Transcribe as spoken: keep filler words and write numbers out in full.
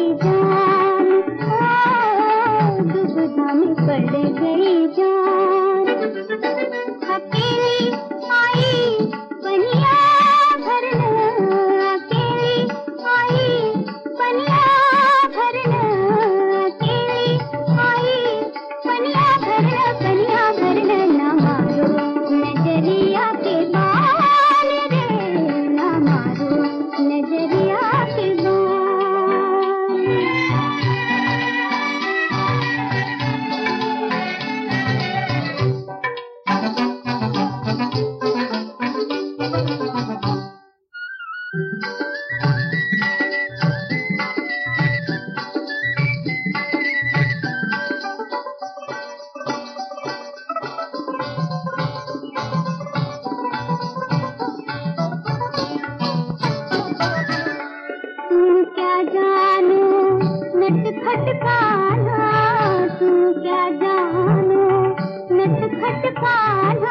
जान, ओ दुविधा में पड़ गई जान। अकेली आई बनिया भरना, अकेली आई बनिया भरना, अकेली आई बनिया भरना, बनिया भरना। ना मारो नजरिया के बाल रे, ना मारो नजरिया के बाल। तू क्या जानो नट खटकाना, तू क्या जानो नट खटकाना।